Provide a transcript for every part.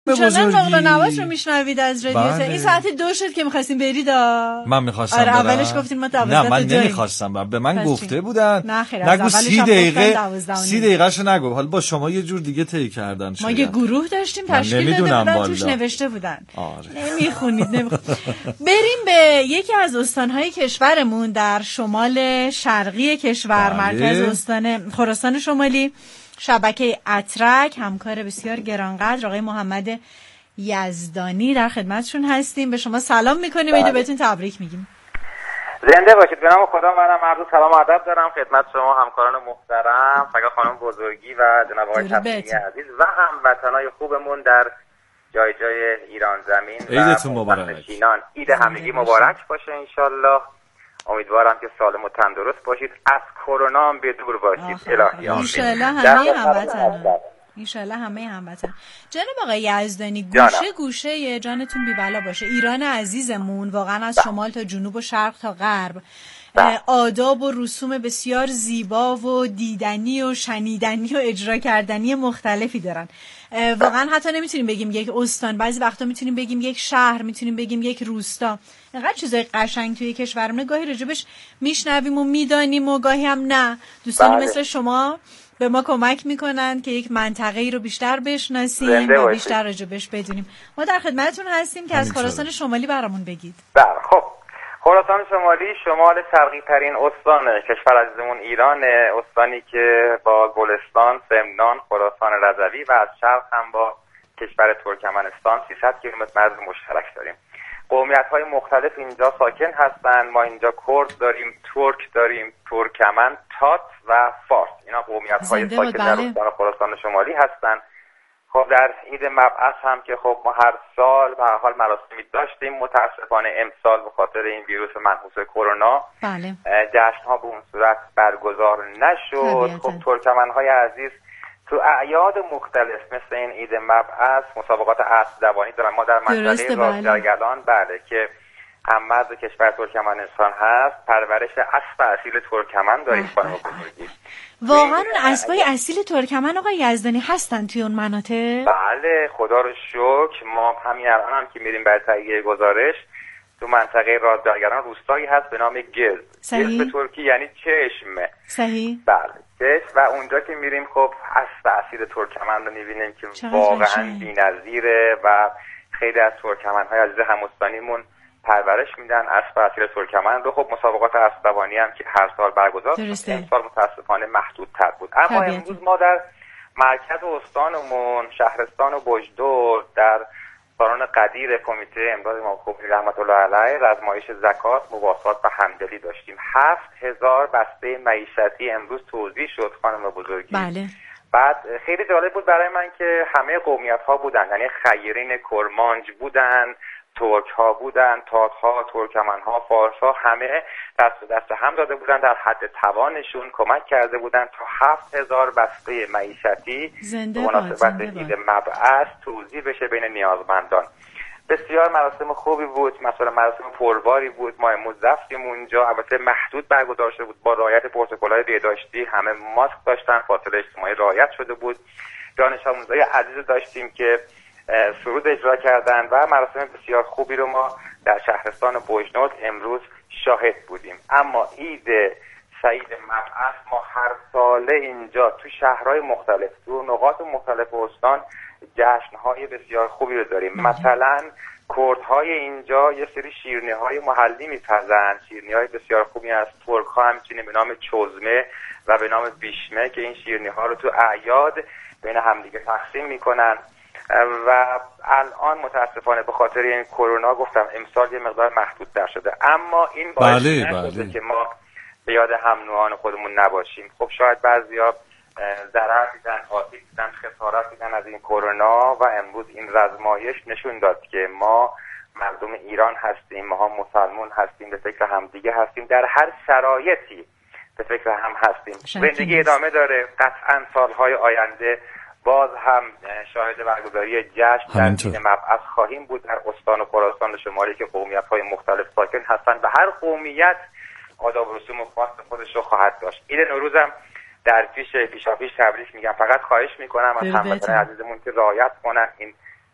چنان نقل و نبات رو میشنوید از رادیو بله. این ساعت 2 شد که می‌خواستیم برید. من می‌خواستم آره برم. اولش گفتین ما 12 نه من نمی‌خواستم به من گفته بودن نه خیر، نگو 30 دقیقه 30 دقیقه‌شو نگو. حالا با شما یه جور دیگه طی کردن شاید. ما یه گروه داشتیم تشکیل داده بودن توش نوشته بودن. نمیخونید. بریم به یکی از استان‌های کشورمون در شمال شرقی کشور. مرکز استان خراسان شمالی. شبکه اترک همکار بسیار گرانقدر آقای محمد یزدانی در خدمتشون هستیم. به شما سلام میکنیم. عید بهتون تبریک میگیم. زنده باشید. به نام خدا. منم عرض سلام و ادب دارم خدمت شما همکاران محترم، فقط خانم بزرگی و جناب آقای تسلیمی عزیز و هموطنای خوبمون در جای جای ایران زمین. عیدتون مبارک. عید همگی مبارک باشه انشالله. امیدوارم که سالم و تندرست باشید، از کرونا هم به دور باشید. الهی آمین. انشالله همه هموطن. جناب آقای یزدانی، گوشه جانتون بی بلا باشه. ایران عزیزمون واقعا از شمال تا جنوب و شرق تا غرب آداب و رسوم بسیار زیبا و دیدنی و شنیدنی و اجرا کردنی مختلفی دارن. واقعا حتی نمیتونیم بگیم یک استان، بعضی وقتا میتونیم بگیم یک شهر، میتونیم بگیم یک روستا. اینقدر چیزای قشنگ توی کشورمون گاهی راجبش میشنویم و میدانیم و گاهی هم نه. دوستانی مثل شما به ما کمک میکنن که یک منطقه‌ای رو بیشتر بشناسیم و بیشتر راجبش بدونیم. ما در خدمتتون هستیم که از خراسان شمالی برامون بگید. بله خب، خراسان شمالی شمال شرقی ترین استان کشور عزیزمون ایران، استانی که با گلستان، سمنان، خراسان رضوی و از شرق هم با کشور ترکمنستان 300 کیلومتر مرز مشترک داریم. قومیت‌های مختلف اینجا ساکن هستند. ما اینجا کرد داریم، ترک داریم، ترکمن، تات و فارس. اینا قومیت‌های ساکن در استان خراسان شمالی هستند. خب در عید مبعث هم که خب ما هر سال به هر حال مراسمی داشتیم، متاسفانه امسال به خاطر این ویروس منحوس کرونا جشن‌ها به اون صورت برگزار نشد. خب ترکمن‌های عزیز تو اعیاد مختلف مثل این عید مبعث مسابقات اسب دوانی دارن. ما در منطقه رازجرگلان که هم مرز کشور ترکمنستان هست، پرورش اسب اصیل ترکمن داریم. خانم بزرگی واقعا اون اسبای اصیل ترکمن آقای یزدانی هستن توی اون مناطق؟ بله خدا رو شکر. ما همین الان هم که میریم برای تهیه گزارش تو منطقه رازجرگلان روستایی هست به نام گز. گز به ترکی یعنی چشم. صحیح. بله و اونجا که میریم خب اسب اصیل ترکمن رو میبینیم که واقعا بی‌نظیره و خیلی از ترکمن‌های عزیز هموطنیمون پرورش میدن اسب اصیل ترکمن رو. خب مسابقات اسب دوانی هم که هر سال برگزار میشه، این سال متاسفانه محدودتر بود. اما امروز ما در مرکز استانمون شهرستان بجدور در سالن قدیر کمیته امداد امام خمینی رحمت الله علیه رزمایش زکات، مواسات و همدلی داشتیم. 7000 بسته معیشتی امروز توزیع شد خانم بزرگی. بله. بعد خیلی جالب بود برای من که همه قومیت‌ها بودن، یعنی خیرین کرمانج بودن، ترک ها بودن، تات ها، ترکمن ها، فارس ها، همه دست به دست هم داده بودن، در حد توانشون کمک کرده بودن تا 7000 بسته معیشتی به مناسبت عید مبعث توزیع بشه بین نیازمندان. بسیار مراسم خوبی بود، مثلا مراسم پرباری بود. ما امروز رفتیم اونجا، البته محدود برگزار شده بود با رعایت پروتکل‌های بهداشتی، همه ماسک داشتن، فاصله اجتماعی رعایت شده بود. دانش آموزای عزیز داشتیم که سرود اجرا کردن و مراسم بسیار خوبی رو ما در شهرستان بجنورد امروز شاهد بودیم. اما عید سعید مبعث ما هر ساله اینجا تو شهرهای مختلف، تو نقاط مختلف استان جشن‌های بسیار خوبی رو داریم. مثلا کردهای اینجا یه سری شیرینی‌های محلی می‌پزن، شیرینی‌های بسیار خوبی از ترک‌ها همچنین به نام چزمه و به نام بیشمه که این شیرینی‌ها رو تو اعیاد بین همدیگه تقسیم می‌کنن. و الان متاسفانه به خاطر این کرونا گفتم امسال یه مقدار محدودتر شده، اما این باعث نشده که ما به یاد هم نوعان خودمون نباشیم. خب شاید بعضیا ضرر دیدن، آسیب دیدن، خسارت دیدن از این کرونا و امروز این رزمایش نشون داد که ما مردم ایران هستیم، ما هم مسلمان هستیم، به فکر همدیگه هستیم، در هر شرایطی به فکر هم هستیم. زندگی ادامه داره، قطعا سالهای آینده باز هم شاهد برگزاری جشن در عید مبعث خواهیم بود در استان و خراسان شمالی که قومیت‌های مختلف ساکن هستند و هر قومیت آداب و رسوم خاص خودش رو خواهد داشت. عید نوروزم در پیشاپیش تبریک میگم. فقط خواهش میکنم از هموطنان عزیزمون که رعایت کنن، این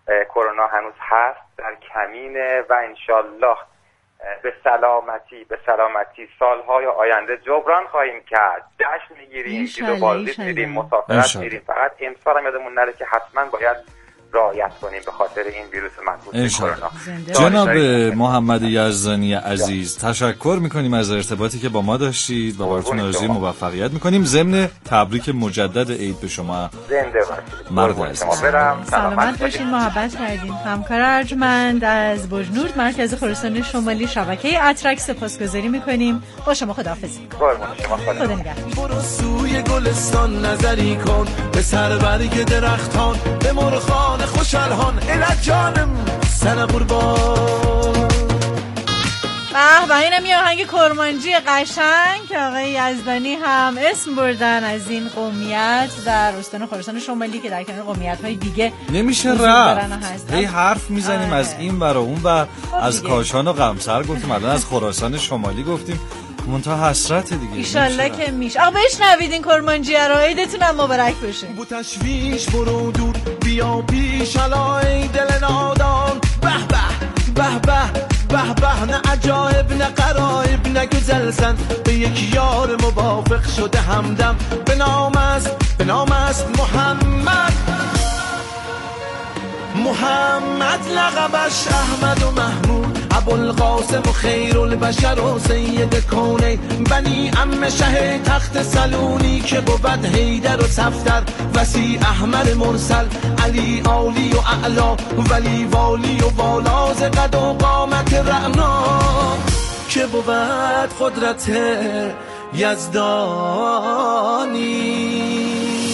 کرونا هنوز هست، در کمینه و انشالله به سلامتی سالهای آینده جبران خواهیم کرد. جشن میگیریم، دیدو بازدید میریم، مسافرت میریم. فقط امسال هم یادمون نره که حتما باید رعایت کنیم به خاطر این ویروس منفوس کرونا. جناب محمد یزدانی عزیز، تشکر میکنیم از ارتباطی که با ما داشتید و براتون آرزوی موفقیت میکنیم. ضمن تبریک مجدد عید به شما. زنده باشید. مرد عزیز. سلامت باشین. محبت کردیم. همکار ارجمند از بجنورد مرکز خراسان شمالی شبکه اترک سپاسگزاری میکنیم. با شما خداحافظی. خدا نگهدار. برو سوی گلستان نظری کن به سربرگ درختان به مرغان خوشالهان الهی جانم سن قربان. به اینم یه آهنگ کرمانجی قشنگ که آقای یزدانی هم اسم بردن از این قومیت در استان خراسان شمالی که در کنار قومیت‌های دیگه نمیشه رفت. هی حرف میزنیم از این ور و اون ور، از کاشان و قمصر گفتیم، الان از خراسان شمالی گفتیم، منتها حسرت دیگه. ایشالله که میشه. آقا بشنوید این کرمانجیه رو، عیدتون هم مبارک بشه. بو تشویش برو دور بیا پیش علای دل نادان. به به به به به به، نه عجایب نه غرایب نه گزلزن، به یک یار موافق شده همدم به نام است محمد لقبش احمد و محمود، ابوالقاسم و خیرالبشر و سید کونه، بنی عم شه تخت سلونی که بود حیدر و صفدر، وسیع احمد مرسل، علی عالی و اعلا، ولی والی و والا، ز قد و قامت رعنا که بود قدرت یزدانی.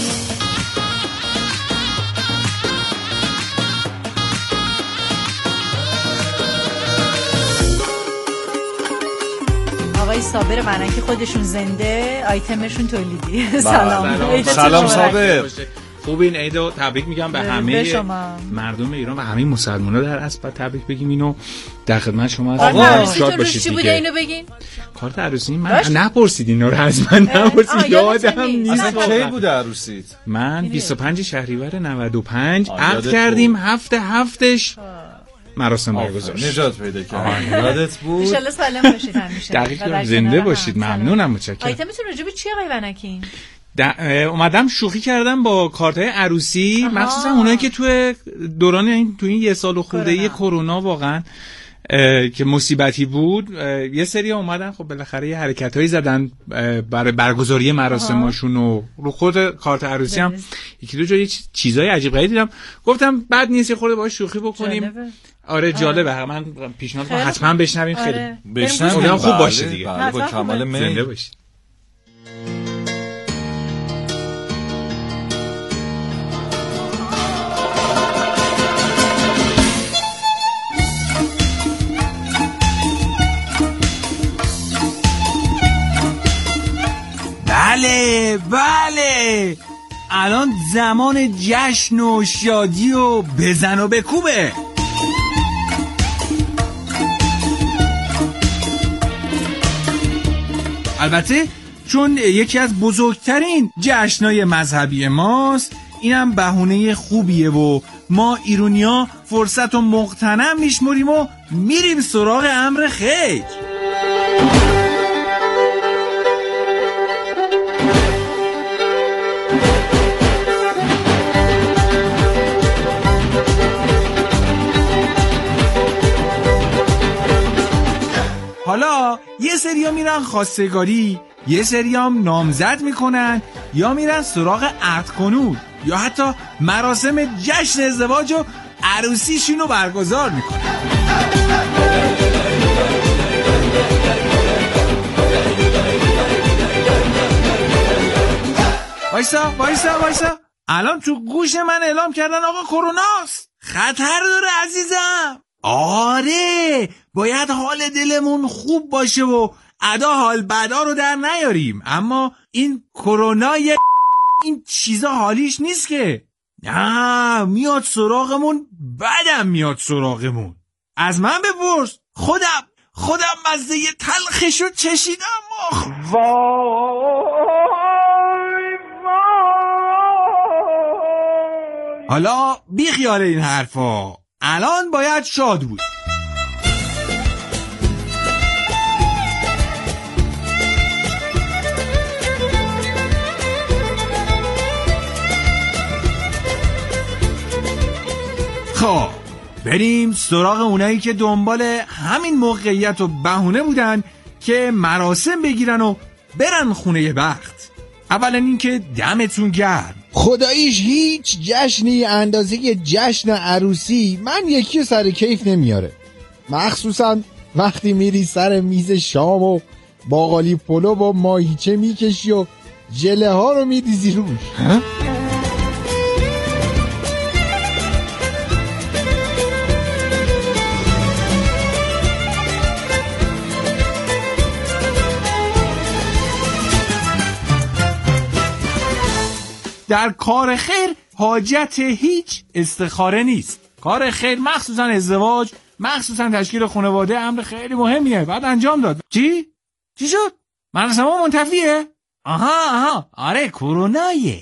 آقای صابر معنی که خودشون زنده، آیتمشون تولیدی. سلام صابر. خوب این عیدو تبریک میگم به همه مردم ایران و همه مسلمان‌ها در اصل. تبریک بگیم اینو در خدمت شما هستم. شاد باشید. چی بوده اینو بگین؟ کارت عروسی من نپرسید اینا رو از من نپرسید، یادم نیست. اصلا کی بوده عروسیت؟ من 25 شهریور 95 عقد کردیم، هفتش مراسم برگزار شد. نجات پیدا کردید. یادت بود؟ ان شاءالله سالم باشید همیشه. دقیقاً زنده باشید. ممنونم، متشکرم. آیتمتون راجع به چی آقای ونکین؟ اومدم شوخی کردم با کارت‌های عروسی، مخصوصا اونایی که تو دوران تو این یه سال و خورده کرونا واقعا که مصیبتی بود، یه سری اومدن خب بالاخره یه حرکتایی زدن برای برگزاری مراسماشون و رو خود کارت عروسی هم یکی دو جای چیزای عجیب غریبی دیدم، گفتم بد نیست یه خورده باهاش شوخی بکنیم. آره جالبه. من پیشنهاد کنم حتما بشنوین، خیلی بشنوین خوب باشه دیگه. با کمال میل. زنده باشید. بله الان زمان جشن و شادی و بزن و بکوبه. البته چون یکی از بزرگترین جشنای مذهبی ماست، اینم بهونه خوبیه و ما ایرونیا فرصت و مغتنم میشمریم و میریم سراغ امر خیر. حالا یه سریا میرن خواستگاری، یه سریام نامزد میکنن، یا میرن سراغ عقد کنون، یا حتی مراسم جشن ازدواج و عروسیشونو برگزار میکنن. وایسا الان تو گوش من اعلام کردن آقا کروناست، خطر داره عزیزم. آره باید حال دلمون خوب باشه و ادا حال بدا رو در نیاریم، اما این کرونا این چیزا حالیش نیست که. نه میاد سراغمون، بعدم میاد سراغمون. از من بپرس، خودم مزه تلخشو چشیدم. حالا بی خیال این حرفا، الان باید شاد بود. خب بریم سراغ اونایی که دنبال همین موقعیت و بهونه بودن که مراسم بگیرن و برن خونه بخت. اولا این که دمتون گرم. خداییش هیچ جشنی اندازه جشن عروسی من یکی سر کیف نمیاره، مخصوصا وقتی میری سر میز شام و باقالی پلو و ماهیچه میکشی و ژله ها رو میریزی روش. در کار خیر حاجت هیچ استخاره نیست. کار خیر مخصوصا ازدواج، مخصوصا تشکیل خانواده امر خیلی مهمیه، بعد انجام داد. چی شد؟ مراسم ها منتفیه؟ آها آره کرونایه.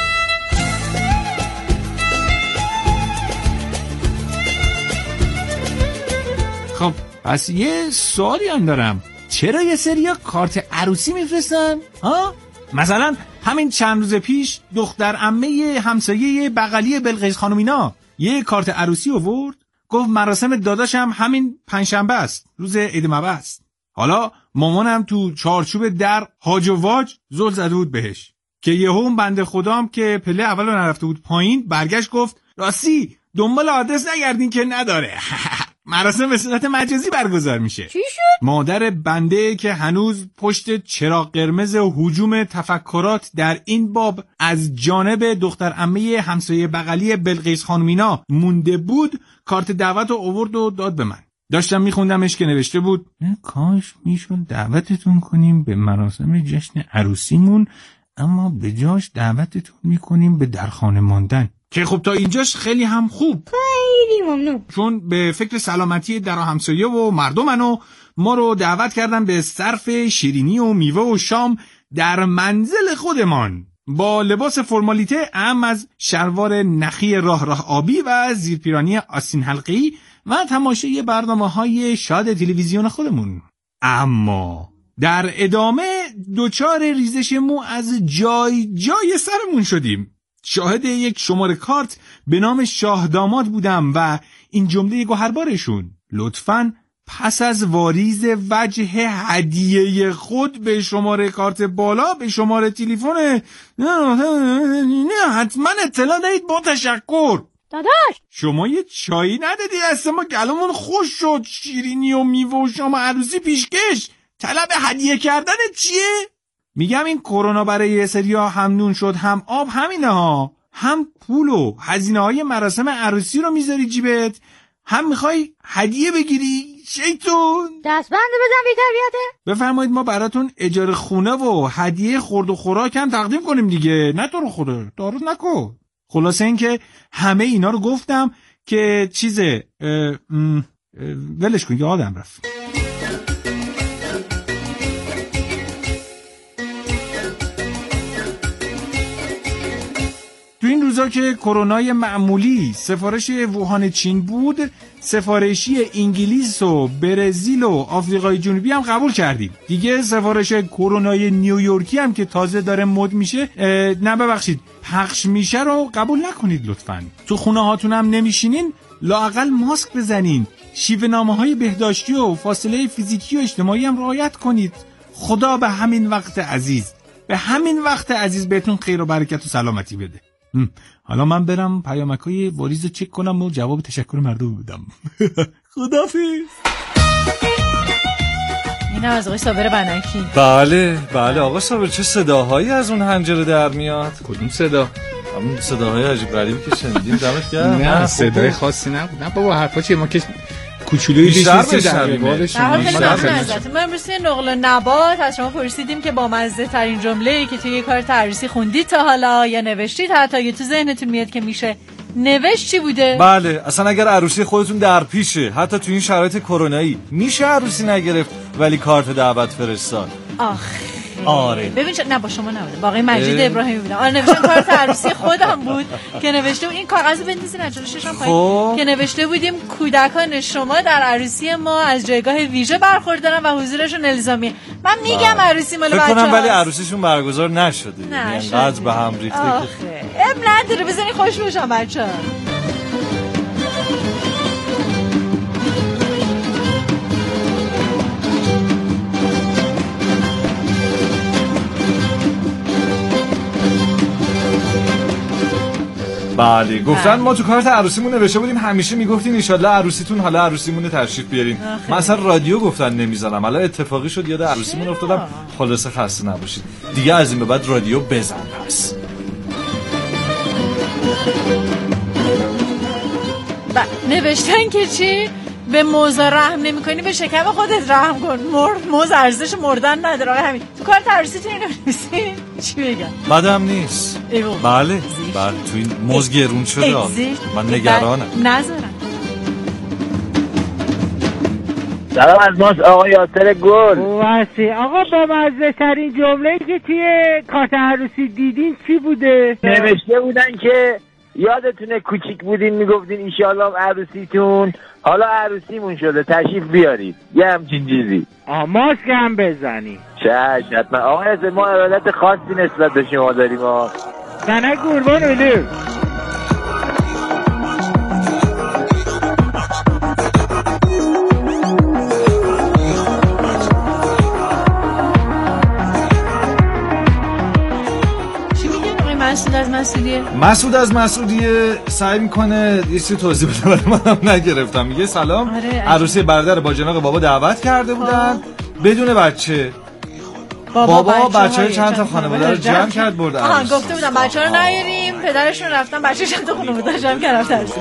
خب پس یه سوالی هم دارم، چرا یه سریا کارت عروسی میفرستن؟ ها؟ مثلا همین چند روز پیش دختر عمه همسایه بغلی بلقیس خانومینا یه کارت عروسی آورد، گفت مراسم داداشم همین پنجشنبه است، روز عید مبعث. حالا مامانم تو چارچوب در هاج و واج زل زده بود بهش که یهو بنده خدام که پله اولو نرفته بود پایین برگشت گفت راستی دنبال آدرس نگردین که نداره. مراسم به صورت مجازی برگزار میشه. چی شد؟ مادر بنده که هنوز پشت چراغ قرمز هجوم تفکرات در این باب از جانب دختر عمه همسایه بغلی بلقیس خانومینا مونده بود، کارت دعوت رو آورد و داد به من. داشتم میخوندمش که نوشته بود کاش میشد دعوتتون کنیم به مراسم جشن عروسیمون، اما به جاش دعوتتون میکنیم به درخانه ماندن. که خب تا اینجاش خیلی هم خوب، خیلی ممنون، چون به فکر سلامتی در همسایه و مردمن و ما رو دعوت کردن به صرف شیرینی و میوه و شام در منزل خودمان با لباس فرمالیته اهم از شلوار نخی راه آبی و زیرپیرانی آستین حلقه‌ای و تماشای برنامه‌های شاد تلویزیون خودمون. اما در ادامه دوچار ریزش مو از جای سرمون شدیم. شاهد یک شماره کارت به نام شاه داماد بودم و این جمله گوهربارشون: لطفاً پس از واریز وجه هدیه خود به شماره کارت بالا به شماره تلفن حتما اطلاع دهید با تشکر. داداش شما یه چایی ندادی دست ما؟ گلمون خوش شد، شیرینی و میوه و شام عروسی پیشکش. طلب هدیه کردن چیه؟ میگم این کرونا برای یه سریا هم نون شد هم آب همینه ها، هم پول و هزینه های مراسم عروسی رو میذاری جیبت، هم میخوای هدیه بگیری. شیطون دستبند بزن بی تربیته. بفرمایید ما براتون اجاره خونه و هدیه خورد و خوراک هم تقدیم کنیم دیگه، نه تو رو خدا تعارض نکن. خلاصه این که همه اینا رو گفتم که چیزه ولش کن، یادم رفت. تو این روزا که کرونای معمولی سفارش ووهان چین بود، سفارشی انگلیس و برزیل و آفریقای جنوبی هم قبول کردیم. دیگه سفارش کرونای نیویورکی هم که تازه داره مد میشه، نه ببخشید پخش میشه رو قبول نکنید لطفاً. تو خونه هاتون هم نمیشینین، لااقل ماسک بزنین، شیوه نامه‌های بهداشتی و فاصله فیزیکی و اجتماعی هم رعایت کنید. خدا به همین وقت عزیز بهتون خیر و برکت و سلامتی بده. حالا من برم پیامکای واریز چک کنم و جواب تشکر مردم بدم. خدافظ. اینم از آقای صابر بنکی. بله آقا صابر، چه صداهایی از اون حنجره در میاد؟ کدوم صدا؟ همون صداهای عجیب غریبی که شنیدیم. دمت گرم. نه صدای خاصی نبود. نه بابا حرفا چیه، ما که کوچولویی بیشتر در بالش. ما امروز نقل نبات از شما پرسیدیم که با مزه ترین جمله‌ای که توی کار عروسی خوندید تا حالا یا نوشتید، حتی یا تو ذهنتون میاد که میشه نوشت، چی بوده؟ بله، اصلا اگر عروسی خودتون در پیشه، حتی تو این شرایط کرونایی، میشه عروسی نگرفت ولی کارت دعوت فرستاد. آخه آره ببین نه با شما نبوده، با آقای مجید ابراهیمی بودم. آره نوشتن کارت عروسی خودم بود که نوشته بود این کاغذو بندازین از جلوی ششم پایین که نوشته بودیم کودکان شما در عروسی ما از جایگاه ویژه برخوردارن و حضورشون الزامیه. من میگم عروسی مال بچه‌ها. فکر کنم ولی عروسیشون برگزار نشده. یعنی انقدر به هم ریخته که اب نداره، بزنین خوش باشن بچه‌ها. بله گفتن ما تو کارت عروسیمون نوشته بودیم همیشه میگفتین ان شاءالله عروسیتون حالا عروسیمون تشریف بیارین. مثلا رادیو گفتن نمیذارم، حالا اتفاقی شد یاد عروسیمون افتادم. خلاصه خسته نباشید دیگه، از این به بعد رادیو بزن. پس نوشتن که چی؟ به موزا رحم نمی‌کنی به شکم خودت رحم کن. موز ارزش مردن نداره. آقا همین تو کارت عروسیتون اینو بنویسین. چی بگم؟ بدم نیست. بله تو این موز گرون شده. من نگرانم. نذارم. سلام از ماست آقا یاسر گل. واسی آقا با مزه ترین جمله‌ای که توی کارت عروسی دیدین چی بوده؟ نوشته بودن که یادتونه کوچیک بودین میگفتین ایشالله عروسیتون، حالا عروسیمون شده تشریف بیارید، یه همچین چیزی. ماسک هم بزنی. چشم حتما آقا یاسر، ما ارادت خاصی نسبت به شما داریم. زنه قربان اولو. مسعود از مسعودیه سعی میکنه یه چیزی توضیح بده ولی منم نگرفتم. میگه سلام، عروسی برادر با جناق بابا دعوت کرده بودن بدون بچه. بابا بچه‌های چند تا خانواده رو جمع کرد برد عروسی. گفته بودم بچه‌ها رو نیاریم، پدرشون رفتن بچه چند تا خانواده جمع کردن عروسی.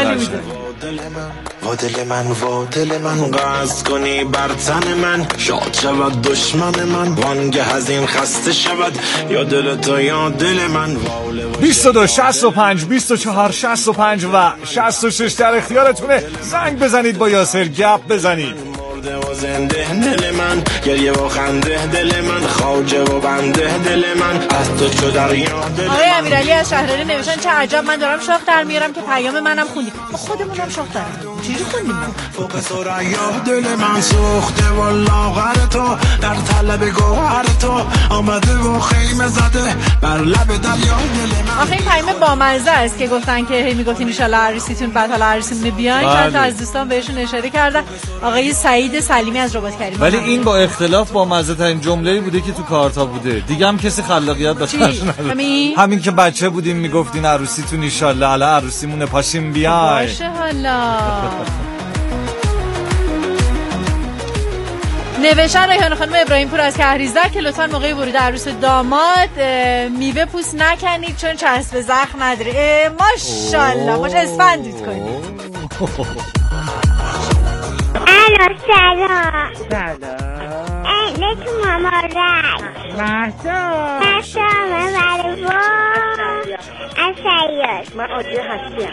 دل من قصد کنی بر تن من، شاد شود دشمن من وانگه از این خسته شود، یا دل تو یا دل من. 22 65 24 65 و 66 در اختیارتونه. زنگ بزنید با یاسر گپ بزنید. و زنده دل من، گریه و خنده دل من، خواجه و بنده دل من، از تو چو دریا دل من. آقای امیرعلی از شهراری نوشتن چه عجب من دارم شاخ در میارم که پیام منم خوندی. ما خودمونم شاخ در میارم. چیزی خوندیم فوق ثریا دل من سوخته و لاغر تو، در طلب گوهر تو آمده و خیمه زده بر لب دریا دل من. آخه این پیام بامزه است که گفتن که هی میگفتین ان شاء الله عروسیتون بعد حالا عروسیمون بیاین. چند تا از دوستان بهشون اشاره کردن. آقای سعید سلیمی از رباط کریم. ولی این با اختلاف با مزه ترین جمله‌ای بوده که تو کارتا بوده. دیگه هم کسی خلاقیت به خرج نداد. همین که بچه بودیم میگفتین عروسیتون ان شاء الله حالا عروسیمون پاشیم بیای. باشه حالا. نوشتن ریحان خانم ابراهیم پور از کهریزک که لطفاً موقع ورود عروس داماد میوه پوست نکنید چون چسب زخم نداره. ماشاءالله باشه اسفندید کنید. الو سلام. سلام. مامارک. محسا مبارک. از سیاد. من آجی هستیم.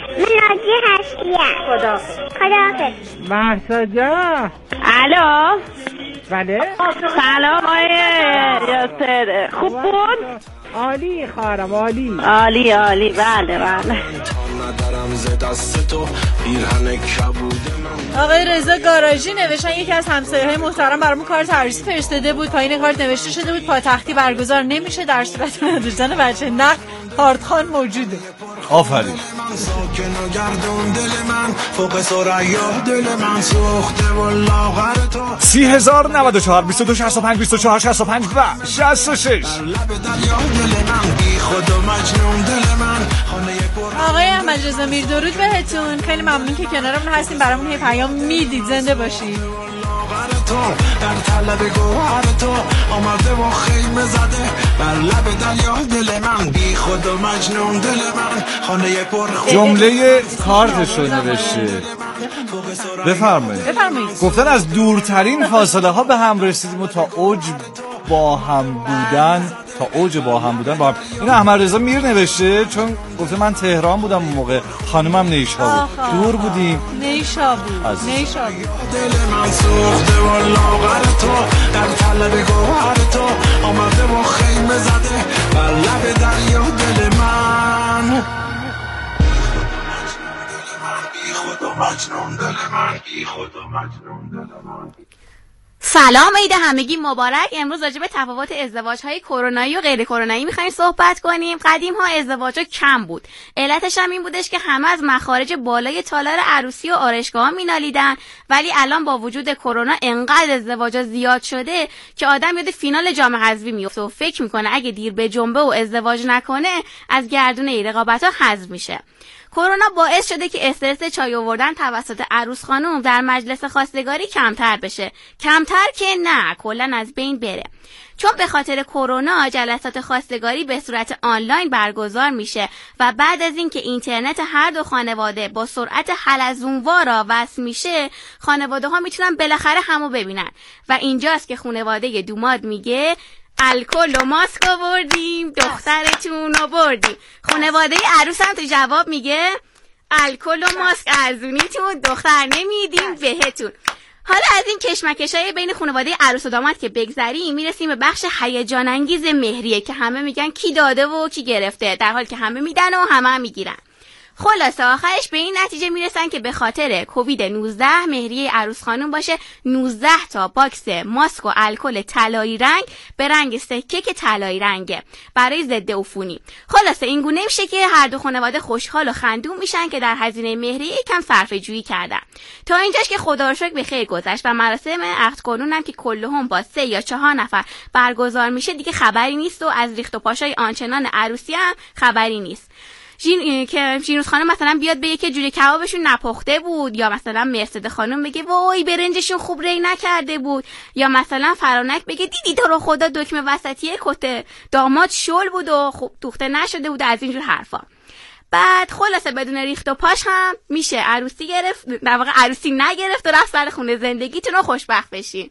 خداحافظ. محسا جا. الو. بله. سلام آقای یاسر، خوب بود؟ عالی خواهرم عالی. عالی بله. آقای رضا گاراژی نوشتن یکی از همسایه‌های محترم برامون کارت عروسی فرستاده بود. پایین کارت نوشته شده بود پاتختی برگزار نمیشه در صورت نداشتن بچه نقد کارتخوان موجوده. آفرین. 30,094 22 65 24 65 و 66. آقای احمد رضا میر درود بهتون. خیلی ممنون که کنارمون هستین، برامون یه پیام میدید. زنده باشید. در طلب گوهر تو آمده و خیمه زده بر لب دریا دل من، بی خود و مجنون دل من، خانه پر جمله کارتشو نوشته. بفرمایید. گفتن از دورترین فاصله ها به هم رسیدیم و تا اوج با هم بودن تا اوج با هم بودن با هم. این احمد رضا میر نوشته چون گفته من تهران بودم اون موقع، خانومم نیشا بود، دور بودیم. نیشا بود. دل من سوخته و لاغر تو در طلب گوهر تو آمده و خیمه زده بر لب دریا دل من بی خود و مجنون دل من بی خود و مجنون دل من. سلام، عید همگی مبارک. امروز راجع به تفاوت ازدواج‌های کرونایی و غیر کرونایی می‌خوایم صحبت کنیم. قدیم‌ها ازدواج‌ها کم بود. علتش هم این بودش که همه از مخارج بالای تالار عروسی و آرایشگاه‌ها مینالیدن، ولی الان با وجود کرونا انقدر ازدواج‌ها زیاد شده که آدم یاد فینال جام حذفی میفته و فکر می‌کنه اگه دیر به جنبه و ازدواج نکنه از گردونه رقابت‌ها حذف میشه. کرونا باعث شده که استرس چای آوردن توسط عروس خانم در مجلس خواستگاری کمتر بشه. کمتر که نه، کلاً از بین بره. چون به خاطر کرونا جلسات خواستگاری به صورت آنلاین برگزار میشه و بعد از اینکه اینترنت هر دو خانواده با سرعت حلزون‌وار وصل میشه، خانواده ها میتونن بالاخره همو ببینن و اینجاست که خانواده دوماد میگه الکل و ماسک آوردیم دخترتون رو بردیم. خانواده عروس هم تو جواب میگه الکل و ماسک ارزونیتون دختر نمیدیم بهتون. حالا از این کشمکشای بین خانواده عروس و داماد که بگذریم، میرسیم به بخش هیجان انگیز مهریه که همه میگن کی داده و کی گرفته، در حالی که همه میدن و همه میگیرن. خلاصه آخرش به این نتیجه میرسن که به خاطر کووید 19 مهریه عروس خانم باشه 19 تا باکس ماسک و الکل طلایی رنگ به رنگ سکه که طلایی رنگه برای ضد عفونی. خلاصه این گونه میشه که هر دو خانواده خوشحال و خندون میشن که در هزینه مهریه کم صرفه جویی کردن. تا اینجاش که خدا رو شکر به خیر گذشت و مراسم عقد کنون هم که کلهم با 3 یا 4 نفر برگزار میشه دیگه خبری نیست و از ریخت و پاشای آنچنان عروسی هم خبری نیست. که ژینوس خانم مثلا بیاد بگه که جوجه کبابشون نپخته بود، یا مثلا مرسد خانم بگه وای برنجشون خوب ری نکرده بود، یا مثلا فرانک بگه دیدی تو رو خدا دکمه وسطیه کت داماد شل بود و خوب دوخته نشده بود، از اینجور حرفا. بعد خلاصه بدون ریخت و پاش هم میشه عروسی گرفت، در واقع عروسی نگرفت و رفت سر خونه زندگیتون رو خوشبخت بشین.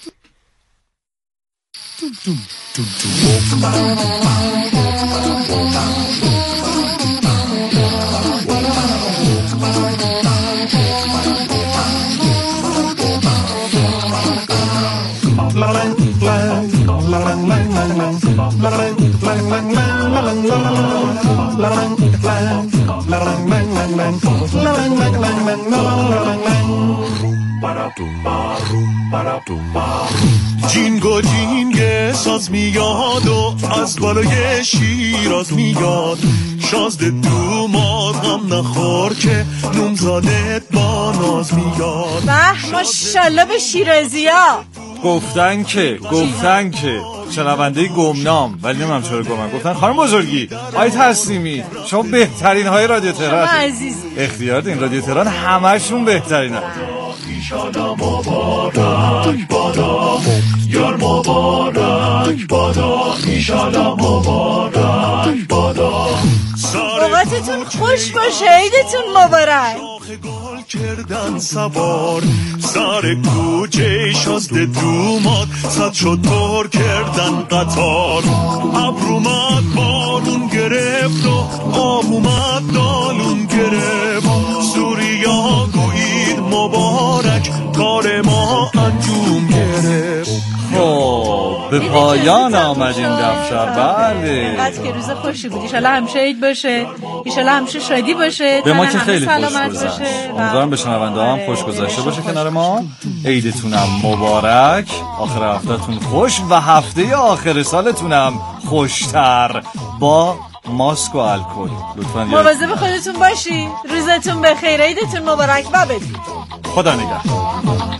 جینگو جینگ ساز میاد و از بالای شیراز میاد، شازده دوماد هم نخور که نومزادت با ناز میاد. ماشاءالله به شیرازیا. گفتن که شنونده گمنام، ولی نمیدونم چرا گمن، گفتن خانم بزرگی آی تسلیمی شما بهترین های رادیو تهران عزیز. اختیار دین، رادیو تهران همشون بهترینه. ایشالا مبارک بادا یار مبارک بادا، ایشالا مبارک بادا، اوقاتتون خوش باشه، عیدتون مبارک. گل کردن سوار سر کوچه شازده دوماد، صد شد تور کردن قطار، ابر اومد بارون گرفت و آب اومد دالون گرفت، سوریا گوید مبارک کار ما انجام گرفت. به پایان آمد این دفتر. بله اینقدر که روز خوشی بود، ایشالله همیشه عید باشه، ایشالله همیشه شادی باشه، به ما که خیلی خوش گذشت. امیدوارم به شنونده هم خوش گذشته باشه کنار ما. عیدتونم مبارک، آخر هفتهتون خوش و هفته آخر سالتونم خوشتر با ماسک و الکل. لطفاً مواظب خودتون باشید. روزتون بخیر، عیدتون مبارک و بدید. خدا نگهدار.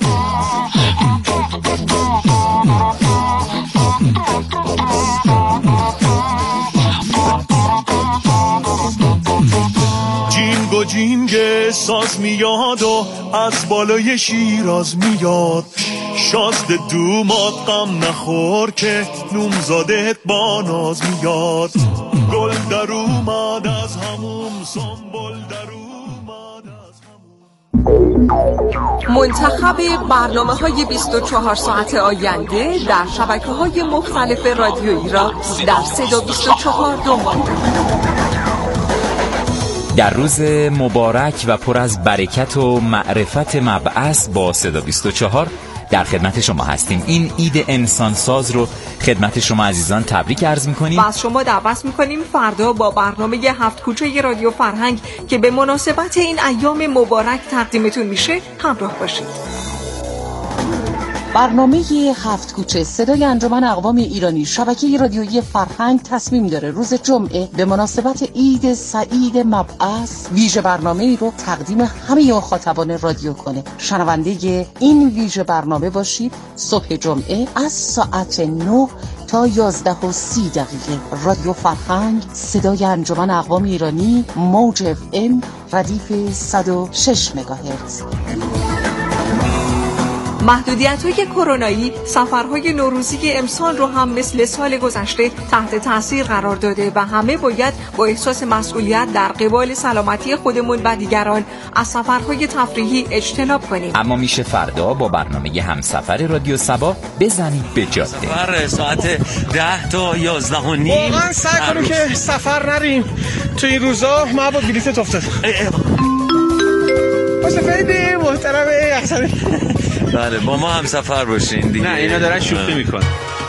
جینگو جینگ ساز میاد و از بالای شیراز میاد، شازده دوماد غم نخور که نومزادت با ناز میاد، گل در اومد از هموم سنبل در اومد از هموم. منتخب برنامه‌های 24 ساعت آینده در شبکه‌های مختلف رادیویی را در صدا 24 دنبال کنید. در روز مبارک و پر از برکت و معرفت مبعث با صدا 24 در خدمت شما هستیم. این عید انسانساز رو خدمت شما عزیزان تبریک عرض می‌کنیم و از شما دعوت می‌کنیم فردا با برنامه 7 کوچه رادیو فرهنگ که به مناسبت این ایام مبارک تقدیمتون میشه همراه باشید. برنامه 7 کوچه صدای انجمن اقوام ایرانی شبکه رادیویی فرهنگ تصمیم داره روز جمعه به مناسبت عید سعید مبعث ویژه برنامه‌ای رو تقدیم همه مخاطبان رادیو کنه. شنونده این ویژه برنامه باشید. صبح جمعه از ساعت 9 تا 11:30 رادیو فرهنگ صدای انجمن اقوام ایرانی موج FM ردیف 106 مگاهرتز. محدودیت‌های کرونایی سفرهای نوروزی امسال رو هم مثل سال گذشته تحت تاثیر قرار داده و همه باید با احساس مسئولیت در قبال سلامتی خودمون و دیگران از سفرهای تفریحی اجتناب کنیم. اما میشه فردا با برنامه همسفر رادیو صبا بزنید به جاده. سفر ساعت 10 تا 11:30. واقعا سعی کنیم که سفر نریم. تو این روزا معبود بلیطت افتاد. خوشفیدی محترم احسن. بله با ما هم سفر باشین دیگه. نه اینا دارن شوخی میکنن.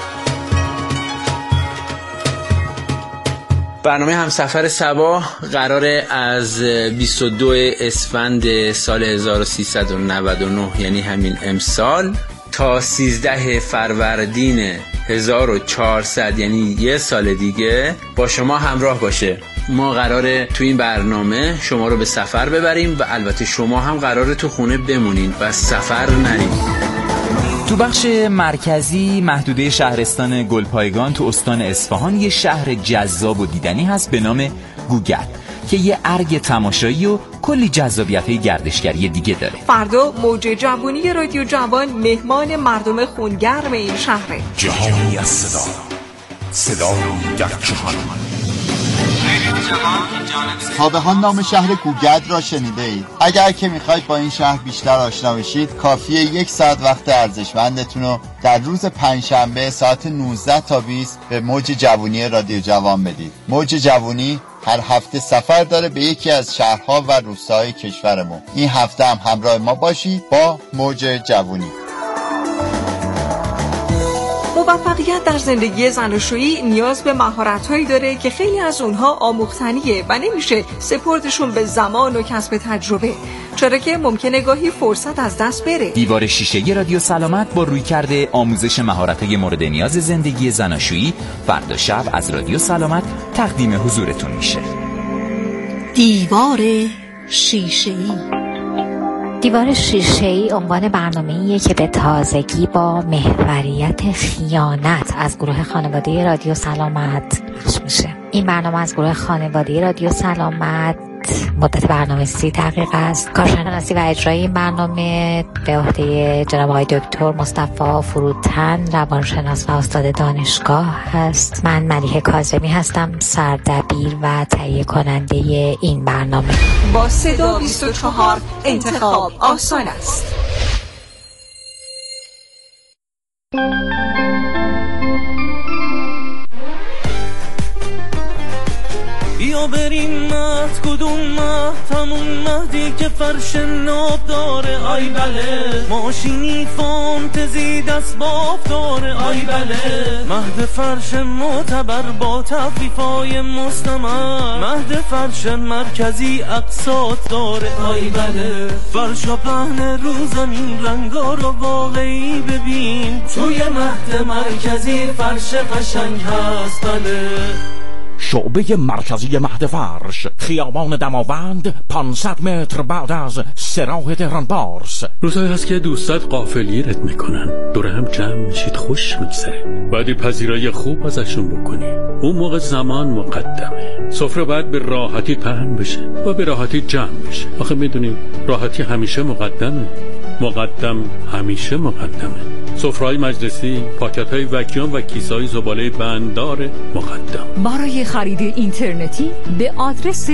برنامه همسفر صبا قراره از 22 اسفند سال 1399 یعنی همین امسال تا 13 فروردین 1400 یعنی یه سال دیگه با شما همراه باشه. ما قراره تو این برنامه شما رو به سفر ببریم و البته شما هم قراره تو خونه بمونین و سفر نرین. تو بخش مرکزی محدوده شهرستان گلپایگان تو استان اصفهان یه شهر جذاب و دیدنی هست به نام گوگل که یه ارگ تماشایی و کلی جذابیت‌های گردشگری دیگه داره. فردا موج جوانی رادیو جوان مهمان مردم خونگرم این شهره. جهانی از صدا در جهان. تابهان نام شهر گوگرد را شنیده اید؟ اگر که میخواید با این شهر بیشتر آشنا بشید کافیه 1 ساعت وقت ارزشمندتون رو در روز پنجشنبه ساعت 19 تا 20 به موج جوانی رادیو جوان بدید. موج جوانی هر هفته سفر داره به یکی از شهرها و روستاهای کشورمون. این هفته هم همراه ما باشید با موج جوانی. موفقیت در زندگی زناشویی نیاز به مهارت‌هایی داره که خیلی از اونها آموختنیه و نمیشه سپردشون به زمان و کسب تجربه، چرا که ممکنه گاهی فرصت از دست بره. دیوار شیشه‌ای رادیو سلامت با رویکرد آموزش مهارت‌های مورد نیاز زندگی زناشویی فردا شب از رادیو سلامت تقدیم حضورتون میشه. دیوار شیشه‌ای. دیوار شیشه‌ای عنوان برنامه‌ایه که به تازگی با محوریت خیانت از گروه خانواده رادیو سلامت پخش میشه. این برنامه از گروه خانواده رادیو سلامت مدت برنامه 30 دقیقه است. کارشناسی و اجرای این برنامه به عهده جناب آقای دکتر مصطفی فروتن، روانشناس و استاد دانشگاه هست. من ملیحه کاظمی هستم، سردبیر و تهیه کننده این برنامه. با صدا 24 انتخاب آسان است. بیا بریم مهد کدوم مهد همون مهدی که فرش ناب داره آی بله ماشینی فانتزی دست باف داره آی بله مهد فرش معتبر با تخفیفای مستمر مهد فرش مرکزی اقساط داره آی بله فرشا پهن رو زمین رنگا رو واقعی ببین توی مهد مرکزی فرش قشنگ هست بله. شعبه مرکزی مهد فرش خیابان دماوند 500 متر بعد از سراح تهران پارس. روزایی هست که دوستات غافلیت میکنن دور هم جمع میشید خوش میگذره بعدی پذیرای خوب ازشون بکنی اون موقع زمان مقدمه سفره باید به راحتی پهن بشه و به راحتی جمع بشه. آخه میدونی راحتی همیشه مقدمه مقدم همیشه مقدمه. سفره‌های مجلسی، پاکت‌های وکیوم و کیسه‌های زباله بنددار مقدم. برای خرید اینترنتی به آدرس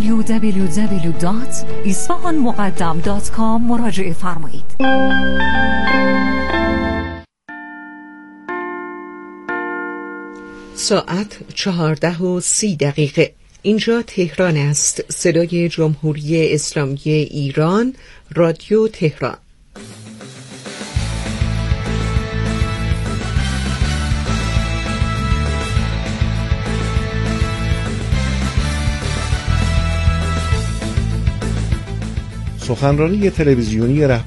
www.isfahanmuqaddam.com مراجعه فرمایید. ساعت 14:30. اینجا تهران است. صدای جمهوری اسلامی ایران، رادیو تهران. سخنرانی تلویزیونی